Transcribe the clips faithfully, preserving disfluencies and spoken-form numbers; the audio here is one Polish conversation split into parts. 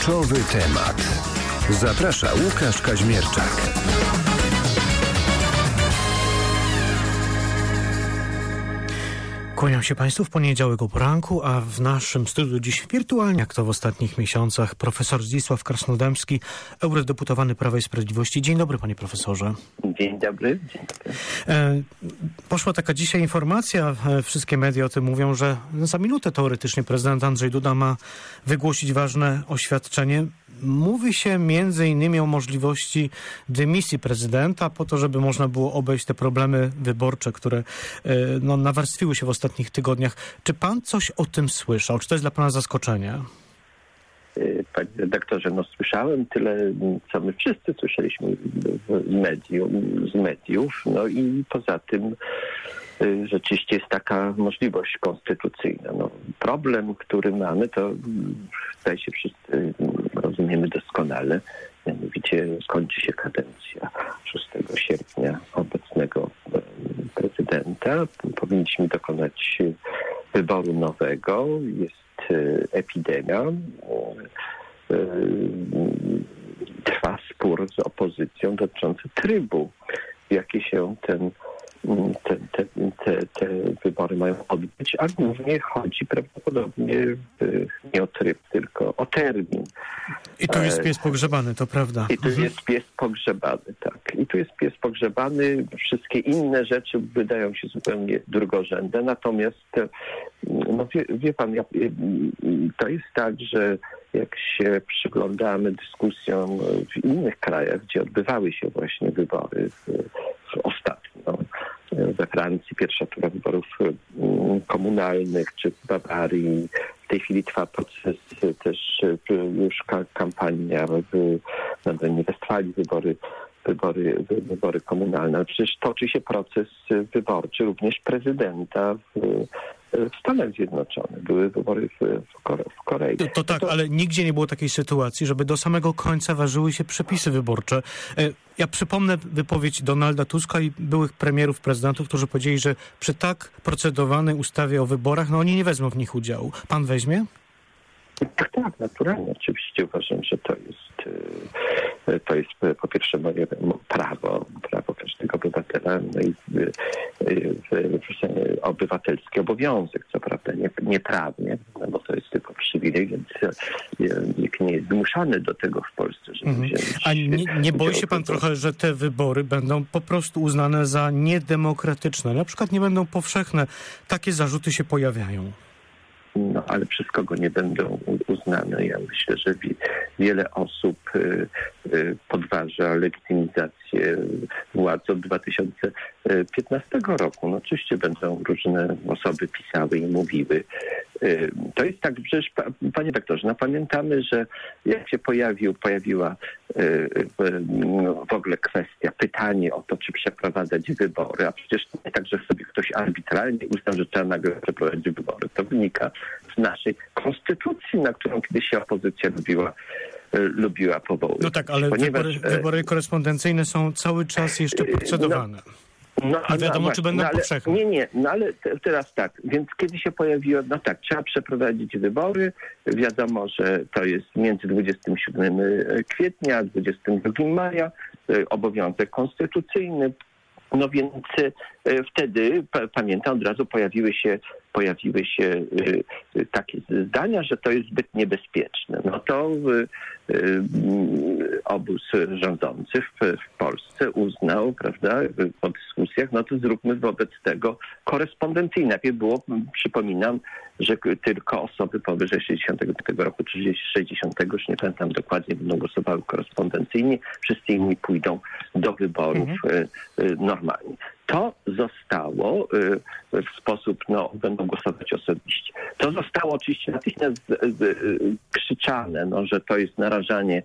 Kluczowy temat. Zaprasza Łukasz Kaźmierczak. Kłaniam się Państwu w poniedziałek o poranku, a w naszym studiu dziś wirtualnie, jak to w ostatnich miesiącach, profesor Zdzisław Krasnodębski, eurodeputowany Prawa i Sprawiedliwości. Dzień dobry, panie profesorze. Dzień dobry. Dzień dobry. E, poszła taka dzisiaj informacja, e, wszystkie media o tym mówią, że za minutę teoretycznie prezydent Andrzej Duda ma wygłosić ważne oświadczenie. Mówi się między innymi o możliwości dymisji prezydenta po to, żeby można było obejść te problemy wyborcze, które e, no, nawarstwiły się w ostatnich tygodniach. Czy pan coś o tym słyszał? Czy to jest dla pana zaskoczenie? Panie redaktorze, no słyszałem tyle, co my wszyscy słyszeliśmy z mediów, z mediów. No i poza tym rzeczywiście jest taka możliwość konstytucyjna. No, problem, który mamy, to zdaje się wszyscy rozumiemy doskonale. Mianowicie kończy się kadencja szóstego sierpnia obecnego prezydenta. Powinniśmy dokonać wyboru nowego. Jest epidemia. Trwa spór z opozycją dotyczący trybu, w jaki się ten Te, te, te, te wybory mają odbyć, a głównie chodzi prawdopodobnie nie o tryb, tylko o termin. I tu jest pies pogrzebany, to prawda. I tu mhm. jest pies pogrzebany, tak. I tu jest pies pogrzebany. Wszystkie inne rzeczy wydają się zupełnie drugorzędne. Natomiast, no wie, wie pan, ja, to jest tak, że jak się przyglądamy dyskusjom w innych krajach, gdzie odbywały się właśnie wybory w, w ostatnio, we Francji pierwsza tura wyborów komunalnych, czy w Bawarii. W tej chwili trwa proces też już kampania w Nadrenii Westfalii, wybory, wybory, wybory komunalne. Przecież toczy się proces wyborczy również prezydenta w, w Stanach Zjednoczonych. Były wybory w, w, Kore, w Korei. To, to tak, to... ale nigdzie nie było takiej sytuacji, żeby do samego końca ważyły się przepisy wyborcze. Ja przypomnę wypowiedź Donalda Tuska i byłych premierów, prezydentów, którzy powiedzieli, że przy tak procedowanej ustawie o wyborach, no oni nie wezmą w nich udziału. Pan weźmie? Tak, tak, naturalnie. Oczywiście uważam, że to jest, to jest po pierwsze moje prawo, prawo każdego obywatela, no i obywatelski obowiązek, co prawda nie, nieprawnie, no bo to jest tylko przywilej, więc nikt nie jest zmuszany do tego w Polsce, żeby mhm. wziąć. A nie, nie boi się pan trochę, że te wybory będą po prostu uznane za niedemokratyczne? Na przykład nie będą powszechne. Takie zarzuty się pojawiają. No, ale przez kogo nie będą uznane. Ja myślę, że wi- wiele osób y, y, podważa legitymizację władzy od dwa tysiące piętnastego roku. No, oczywiście będą różne osoby pisały i mówiły. Y, to jest tak, przecież, pa, panie doktorze, no pamiętamy, że jak się pojawił, pojawiła y, y, no, w ogóle kwestia, pytanie o to, czy przeprowadzać wybory, a przecież nie tak, że sobie ktoś arbitralnie uznał, że trzeba nagle przeprowadzić wybory. To wynika z naszej konstytucji, na którą kiedyś się opozycja lubiła, lubiła powoływać. No tak, ale Ponieważ, wybory, wybory korespondencyjne są cały czas jeszcze procedowane. No, no, nie wiadomo, no, czy będą no, ale, powszechne. Nie, nie, no ale te, teraz tak, więc kiedy się pojawiło, no tak, trzeba przeprowadzić wybory, wiadomo, że to jest między dwudziestego siódmego kwietnia a dwudziestego drugiego maja, obowiązek konstytucyjny. No więc y, wtedy, pa, pamiętam, od razu pojawiły się, pojawiły się y, y, takie zdania, że to jest zbyt niebezpieczne. No to y, y, obóz rządzący w, w Polsce uznał, prawda, po dyskusjach, no to zróbmy wobec tego korespondencyjnie. Najpierw było, przypominam, że tylko osoby powyżej sześćdziesiątego piątego roku, czy sześćdziesiątego, już nie pamiętam dokładnie, będą głosowały korespondencyjnie. Wszyscy inni pójdą do wyborów mhm. normalnie. To zostało w sposób, no, będą głosować osobiście. To zostało oczywiście natychmiast krzyczane, no, że to jest narażanie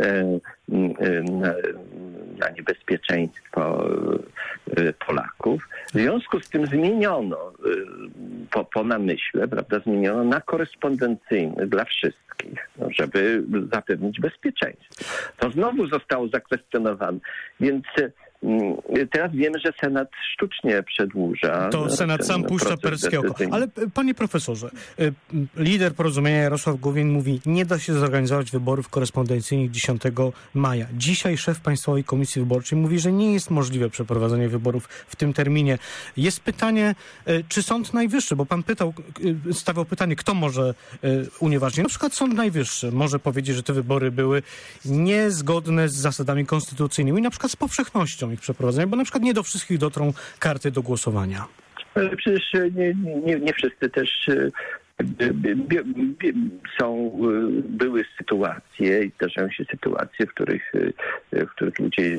na, na niebezpieczeństwo Polaków. W związku z tym zmieniono po, po namyśle, prawda, zmieniono na korespondencyjny dla wszystkich, no, żeby zapewnić bezpieczeństwo. To znowu zostało zakwestionowane. Więc teraz wiemy, że Senat sztucznie przedłuża. To Senat sam puszcza perskie oko. Ale panie profesorze, lider Porozumienia Jarosław Gowin mówi, nie da się zorganizować wyborów korespondencyjnych dziesiątego maja. Dzisiaj szef Państwowej Komisji Wyborczej mówi, że nie jest możliwe przeprowadzenie wyborów w tym terminie. Jest pytanie, czy Sąd Najwyższy, bo pan pytał, stawiał pytanie, kto może unieważnić. Na przykład Sąd Najwyższy może powiedzieć, że te wybory były niezgodne z zasadami konstytucyjnymi, na przykład z powszechnością ich przeprowadzenia, bo na przykład nie do wszystkich dotrą karty do głosowania. Ale przecież nie, nie, nie wszyscy też są, były sytuacje i zdarzają się sytuacje, w których, w których ludzie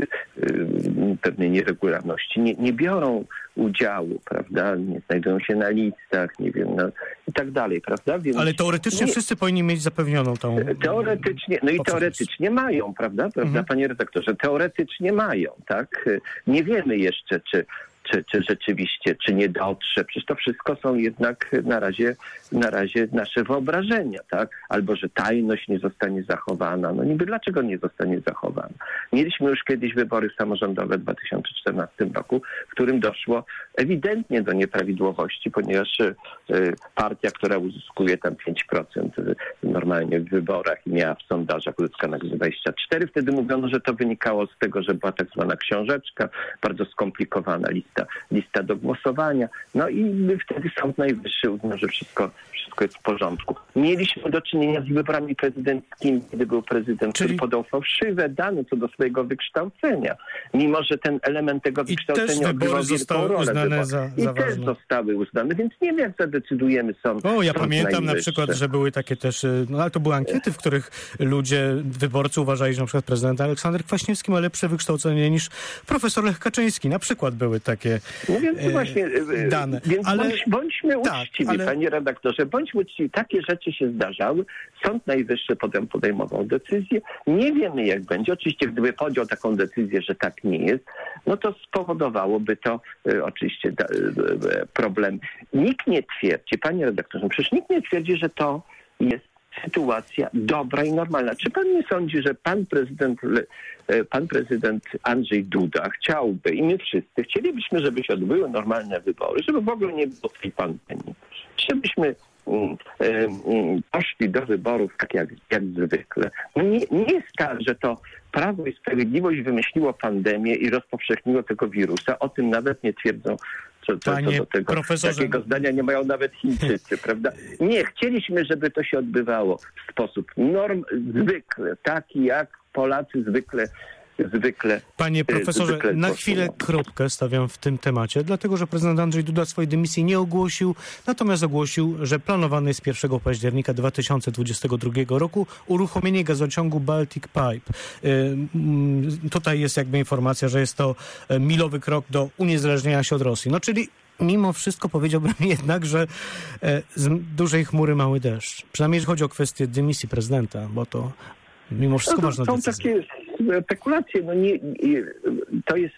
pewnej nieregularności nie, nie biorą udziału, prawda? Nie znajdują się na listach, nie wiem, no, i tak dalej, prawda? Więc ale teoretycznie nie, wszyscy powinni mieć zapewnioną tą... Teoretycznie, no i teoretycznie mają, prawda? Prawda, mhm. Panie redaktorze? Teoretycznie mają, tak? Nie wiemy jeszcze, czy Czy, czy rzeczywiście, czy nie dotrze. Przecież to wszystko są jednak na razie, na razie nasze wyobrażenia, tak? Albo, że tajność nie zostanie zachowana. No niby dlaczego nie zostanie zachowana? Mieliśmy już kiedyś wybory samorządowe w dwa tysiące czternastym roku, w którym doszło ewidentnie do nieprawidłowości, ponieważ y, partia, która uzyskuje tam pięć procent normalnie w wyborach i miała w sondażach uzyskanych dwadzieścia cztery, wtedy mówiono, że to wynikało z tego, że była tak zwana książeczka, bardzo skomplikowana lista lista do głosowania. No i wtedy Sąd Najwyższy uznał, że wszystko, wszystko jest w porządku. Mieliśmy do czynienia z wyborami prezydenckimi, kiedy był prezydent, Czyli... który podał fałszywe dane co do swojego wykształcenia. Mimo, że ten element tego I wykształcenia odgrywał wielką rolę. Uznane za, za I też zostały uznane, więc nie wiem, jak zadecydujemy sąd. O, ja sąd pamiętam najwyższy. Na przykład, że były takie też, no ale to były ankiety, w których ludzie, wyborcy uważali, że na przykład prezydent Aleksander Kwaśniewski ma lepsze wykształcenie niż profesor Lech Kaczyński. Na przykład były takie No więc e, właśnie, dane. Więc ale, bądź, bądźmy tak, uczciwi, ale... panie redaktorze, bądźmy uczciwi. Takie rzeczy się zdarzały. Sąd Najwyższy potem podejmował decyzję. Nie wiemy, jak będzie. Oczywiście, gdyby podjął taką decyzję, że tak nie jest, no to spowodowałoby to e, oczywiście da, e, problem. Nikt nie twierdzi, panie redaktorze, przecież nikt nie twierdzi, że to jest sytuacja dobra i normalna. Czy pan nie sądzi, że pan prezydent, pan prezydent Andrzej Duda chciałby, i my wszyscy chcielibyśmy, żeby się odbyły normalne wybory, żeby w ogóle nie było tej pandemii, żebyśmy um, um, poszli do wyborów tak jak, jak zwykle. No nie, nie jest tak, że to Prawo i Sprawiedliwość wymyśliło pandemię i rozpowszechniło tego wirusa. O tym nawet nie twierdzą. Co, co, co do tego, profesorze... takiego zdania nie mają nawet Chińczycy, prawda? Nie, chcieliśmy, żeby to się odbywało w sposób norm, zwykle, taki jak Polacy zwykle zwykle. Panie profesorze, zwykle na chwilę kropkę stawiam w tym temacie, dlatego że prezydent Andrzej Duda swojej dymisji nie ogłosił, natomiast ogłosił, że planowane jest pierwszego października dwa tysiące dwudziestego drugiego roku uruchomienie gazociągu Baltic Pipe. Yy, tutaj jest jakby informacja, że jest to milowy krok do uniezależnienia się od Rosji. No czyli mimo wszystko powiedziałbym jednak, że e, z dużej chmury mały deszcz. Przynajmniej jeżeli chodzi o kwestię dymisji prezydenta, bo to mimo wszystko no, ważna są decyzja. Takie spekulacje. No nie, to jest,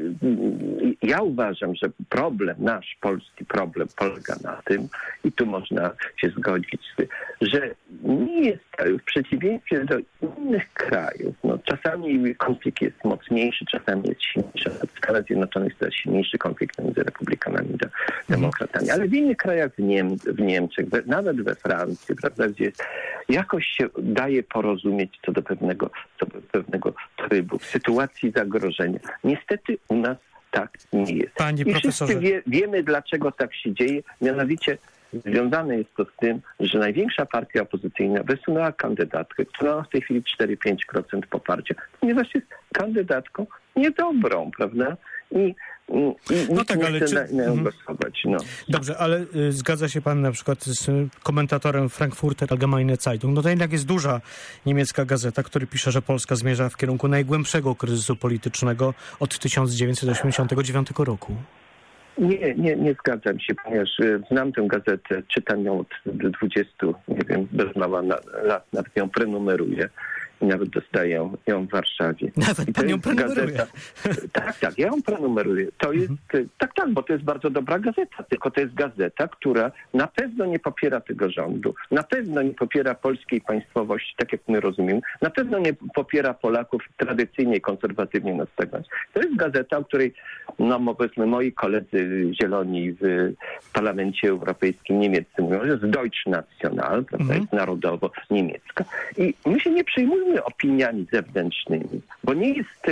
ja uważam, że problem, nasz polski problem polega na tym, i tu można się zgodzić, że nie jest, w przeciwieństwie do innych krajów, no czasami konflikt jest mocniejszy, czasami jest silniejszy. W Stanach Zjednoczonych jest coraz silniejszy konflikt między republikanami a demokratami, ale w innych krajach, w, Niem w Niemczech, nawet we Francji, prawda, gdzie jest, jakoś się daje porozumieć co do pewnego, co do pewnego trybu, w sytuacji zagrożenia. Niestety u nas tak nie jest. Panie I profesorze. wszyscy wie, wiemy, dlaczego tak się dzieje, mianowicie związane jest to z tym, że największa partia opozycyjna wysunęła kandydatkę, która ma w tej chwili cztery do pięciu procent poparcia, ponieważ jest kandydatką niedobrą, prawda? I I, i no tak, ale czy... na, na mhm. głosować, no. Dobrze, ale y, zgadza się pan na przykład z y, komentatorem Frankfurter Allgemeine Zeitung. No to jednak jest duża niemiecka gazeta, który pisze, że Polska zmierza w kierunku najgłębszego kryzysu politycznego od tysiąc dziewięćset osiemdziesiątego dziewiątego roku. Nie, nie, nie zgadzam się, ponieważ znam tę gazetę, czytam ją od dwudziestu, nie wiem, bez mała na, lat, nawet ją prenumeruję. i nawet dostaję ją w Warszawie. Nawet pan ją prenumeruje. Tak, tak, ja ją prenumeruję. To jest, mhm. tak, tak, bo to jest bardzo dobra gazeta, tylko to jest gazeta, która na pewno nie popiera tego rządu, na pewno nie popiera polskiej państwowości, tak jak my rozumiemy, na pewno nie popiera Polaków tradycyjnie, konserwatywnie nastawiać. To jest gazeta, o której, no powiedzmy, moi koledzy zieloni w Parlamencie Europejskim niemieccy mówią, że jest Deutschnational, prawda, mhm. jest narodowo-niemiecka. I my się nie przejmujmy opiniami zewnętrznymi, bo nie jest,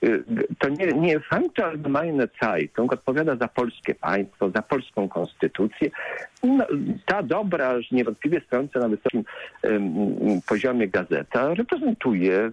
to nie, nie Frankfurter Allgemeine Zeitung odpowiada za polskie państwo, za polską konstytucję. No, ta dobra, niewątpliwie stojąca na wysokim um, poziomie gazeta reprezentuje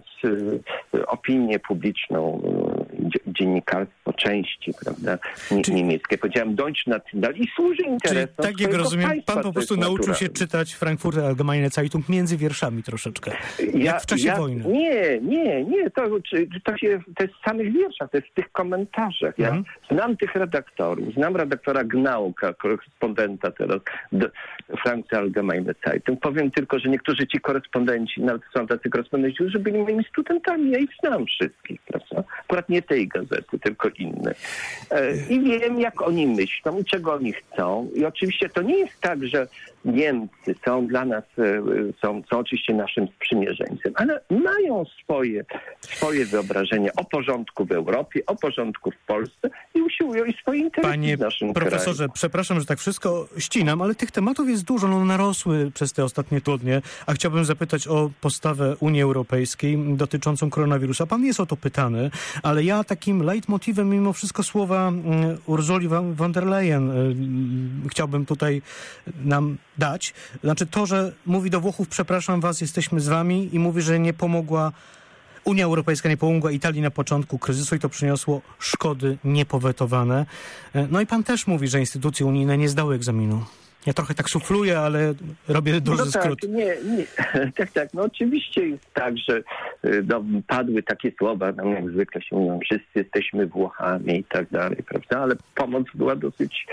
z, opinię publiczną, dziennikarstwo części, prawda, Czy... niemieckie. Powiedziałem Deutschnational i służy interesom. Tak jak rozumiem, państwa, pan po prostu nauczył się czytać Frankfurter Allgemeine Zeitung między wierszami troszeczkę. Ja, jak w czasie ja, wojny. Nie, nie, nie. To, to, się, to jest w samych wierszach, to jest w tych komentarzach. Ja mhm. znam tych redaktorów. Znam redaktora Gnauka, korespondenta teraz Frankfurter Allgemeine Zeitung. Powiem tylko, że niektórzy ci korespondenci, nawet są tacy korespondenci, którzy byli moimi studentami. Ja ich znam wszystkich, prawda? Akurat nie tej gazety, tylko inne. I wiem, jak oni myślą i czego oni chcą. I oczywiście to nie jest tak, że Niemcy są dla nas, są, są oczywiście naszym sprzymierzeńcem, ale mają swoje, swoje wyobrażenie o porządku w Europie, o porządku w Polsce i usiłują i swoje interesy Panie w naszym profesorze, kraju. Przepraszam, że tak wszystko ścinam, ale tych tematów jest dużo, no narosły przez te ostatnie tygodnie, a chciałbym zapytać o postawę Unii Europejskiej dotyczącą koronawirusa. Pan jest o to pytany, ale ja takim leitmotivem mimo wszystko słowa Ursuli von der Leyen chciałbym tutaj nam dać. Znaczy to, że mówi do Włochów, przepraszam was, jesteśmy z wami i mówi, że nie pomogła, Unia Europejska nie pomogła Italii na początku kryzysu i to przyniosło szkody niepowetowane. No i pan też mówi, że instytucje unijne nie zdały egzaminu. Ja trochę tak sufluję, ale robię duży no tak, skrót. Nie, nie. Tak, tak. No oczywiście jest tak, że no, padły takie słowa, no, jak zwykle się mówią, wszyscy jesteśmy Włochami i tak dalej, prawda? Ale pomoc była dosyć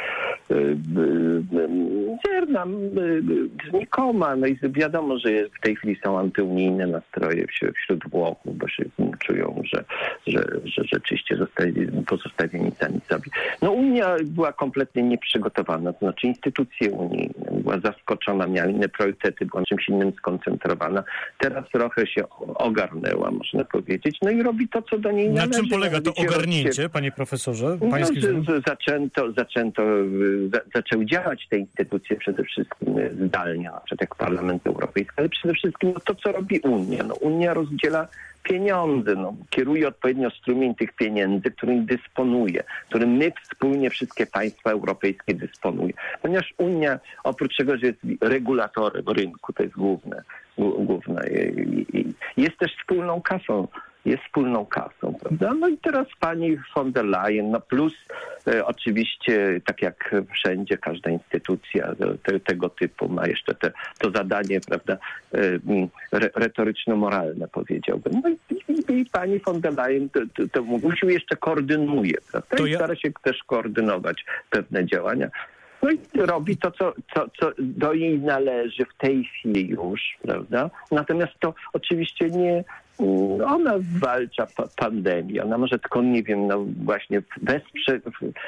zerna, znikoma. No i wiadomo, że w tej chwili są antyunijne nastroje wśród Włochów, bo się czują, że, że, że rzeczywiście zostali pozostawieni sami sobie. No Unia była kompletnie nieprzygotowana, to znaczy instytucje unijne była zaskoczona, miała inne priorytety, była na czymś innym skoncentrowana. Teraz trochę się ogarnęła, można powiedzieć, no i robi to, co do niej należy. Na czym polega to ogarnięcie, się... panie profesorze? Pański no, że, że zaczęto, zaczęto, za, zaczęły działać te instytucje przede wszystkim zdalnie, na przykład jak Parlament Europejski, ale przede wszystkim no, to, co robi Unia. No, Unia rozdziela pieniądze, no, kieruje odpowiednio strumień tych pieniędzy, którym dysponuje, którym my wspólnie wszystkie państwa europejskie dysponuje. Ponieważ Unia, oprócz tego, że jest regulatorem rynku, to jest główne, główne jest też wspólną kasą. Jest wspólną kasą, prawda? No i teraz pani von der Leyen, no plus e, oczywiście, tak jak wszędzie, każda instytucja te, tego typu ma jeszcze te, to zadanie, prawda, e, re, retoryczno-moralne, powiedziałbym. No i, i, i pani von der Leyen to, to, to musi jeszcze koordynuje, prawda? To I ja... stara się też koordynować pewne działania. No i robi to, co, co, co do jej należy w tej chwili już, prawda? Natomiast to oczywiście nie... Ona zwalcza pa- pandemię. Ona może tylko, nie wiem, no właśnie wesprze,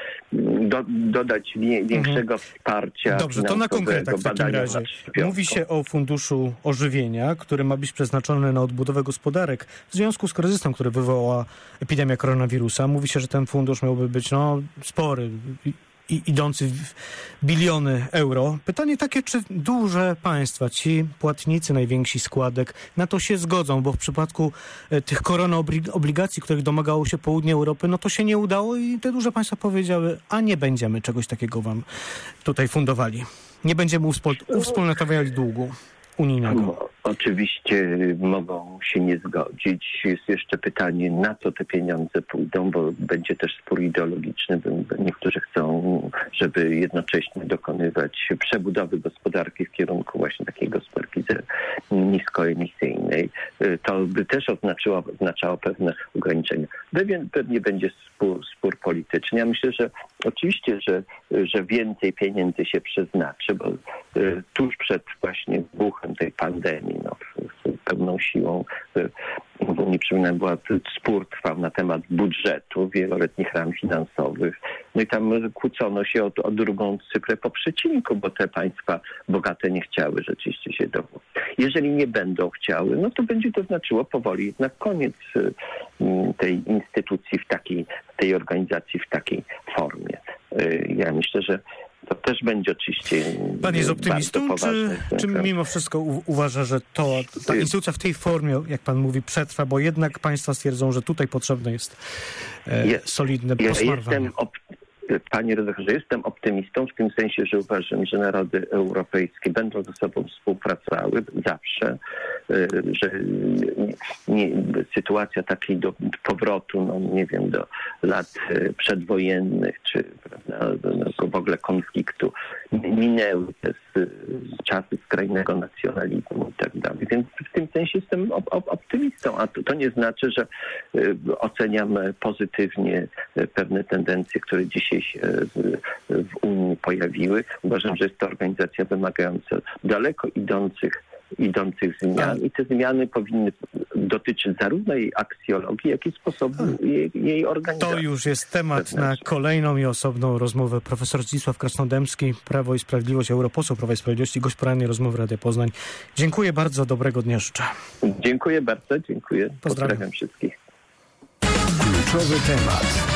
do, dodać wie, większego wsparcia. Dobrze, to na konkretach w takim razie. Mówi się o funduszu ożywienia, który ma być przeznaczony na odbudowę gospodarek w związku z kryzysem, który wywołała epidemia koronawirusa. Mówi się, że ten fundusz miałby być no, spory, i idący w biliony euro. Pytanie takie, czy duże państwa, ci płatnicy najwięksi składek na to się zgodzą, bo w przypadku e, tych koronoobligacji, których domagało się południe Europy, no to się nie udało i te duże państwa powiedziały, a nie będziemy czegoś takiego wam tutaj fundowali. Nie będziemy uspol- uwspólnotawiali długu unijnego. No, oczywiście mogą się nie zgodzić. Jest jeszcze pytanie, na co te pieniądze pójdą, bo będzie też spór ideologiczny. Niektórzy chcą, żeby jednocześnie dokonywać przebudowy gospodarki w kierunku właśnie takiej gospodarki niskoemisyjnej. To by też oznaczało, oznaczało pewne ograniczenia. Pewnie, pewnie będzie spór, spór polityczny. Ja myślę, że oczywiście, że, że więcej pieniędzy się przeznaczy, bo tuż przed właśnie wybuchem tej pandemii, no, z pełną siłą. Nie przypominam, była, spór trwał na temat budżetu, wieloletnich ram finansowych. No i tam kłócono się o, o drugą cyfrę po przecinku, bo te państwa bogate nie chciały rzeczywiście się do... Jeżeli nie będą chciały, no to będzie to znaczyło powoli jednak koniec tej instytucji w takiej, tej organizacji w takiej formie. Ja myślę, że to też będzie oczywiście... Pan jest optymistą, czy, czy mimo wszystko u, uważa, że to ta instytucja w tej formie, jak pan mówi, przetrwa, bo jednak państwa stwierdzą, że tutaj potrzebne jest e, jest solidne ja posmarowanie? Jestem op- Panie redaktorze, jestem optymistą w tym sensie, że uważam, że narody europejskie będą ze sobą współpracowały zawsze, że nie, sytuacja takiej do powrotu, no nie wiem, do lat przedwojennych, czy prawda, do, w ogóle konfliktu minęły te czasy skrajnego nacjonalizmu i tak dalej. Więc w tym sensie jestem op- op- optymistą, a to, to nie znaczy, że oceniam pozytywnie pewne tendencje, które dzisiaj się w, w Unii pojawiły. Uważam, że jest to organizacja wymagająca daleko idących idących zmian i te zmiany powinny dotyczyć zarówno jej aksjologii, jak i sposobu jej, jej organizacji. To już jest temat na kolejną i osobną rozmowę. Profesor Zdzisław Krasnodębski, Prawo i Sprawiedliwość, europoseł Prawa i Sprawiedliwości, gość porannej rozmowy Radia Poznań. Dziękuję bardzo, dobrego dnia życzę. Dziękuję bardzo, dziękuję. Pozdrawiam, Pozdrawiam wszystkich. Kluczowy temat.